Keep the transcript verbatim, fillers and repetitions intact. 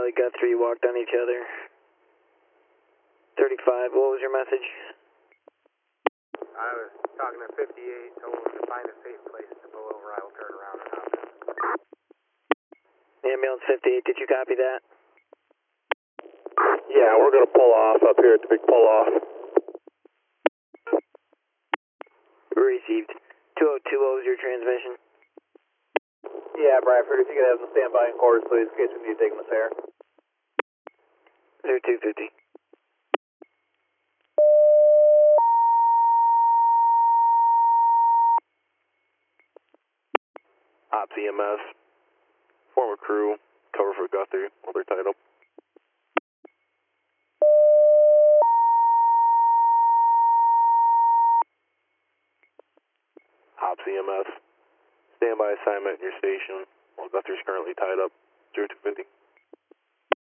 Valley, Guthrie walked on each other. thirty-five, what was your message? I was talking to fifty-eight, told him to find a safe place to pull over. I will turn around and hop in. Ambulance fifty-eight, did you copy that? Yeah, we're going to pull off up here at the big pull off. Received. two oh two oh is your transmission. Yeah, Bradford, if you could have them stand by in quarters, please, in case we need to take them this air. zero two fifty. Ops E M S, form a crew, cover for Guthrie while they're tied up. Ops E M S, standby assignment at your station while Guthrie's currently tied up, zero two fifty.